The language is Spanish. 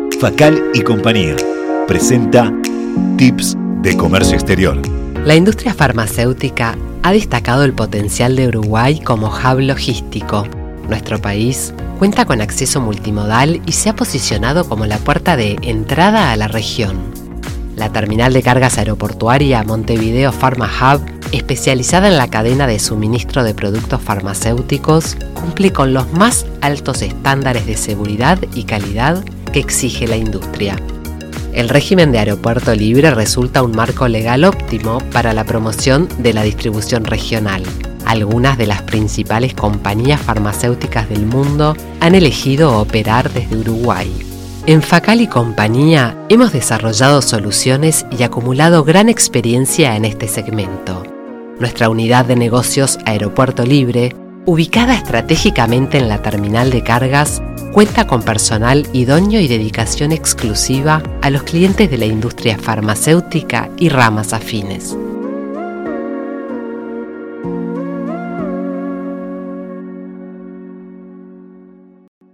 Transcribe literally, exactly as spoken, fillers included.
Facal y Compañía presenta Tips de Comercio Exterior. La industria farmacéutica ha destacado el potencial de Uruguay como hub logístico. Nuestro país cuenta con acceso multimodal y se ha posicionado como la puerta de entrada a la región. La terminal de cargas aeroportuaria Montevideo Pharma Hub, especializada en la cadena de suministro de productos farmacéuticos, cumple con los más altos estándares de seguridad y calidad que exige la industria. El régimen de aeropuerto libre resulta un marco legal óptimo para la promoción de la distribución regional. Algunas de las principales compañías farmacéuticas del mundo han elegido operar desde Uruguay. En Facal y Compañía hemos desarrollado soluciones y acumulado gran experiencia en este segmento. Nuestra unidad de negocios Aeropuerto Libre, ubicada estratégicamente en la terminal de cargas, cuenta con personal idóneo y dedicación exclusiva a los clientes de la industria farmacéutica y ramas afines.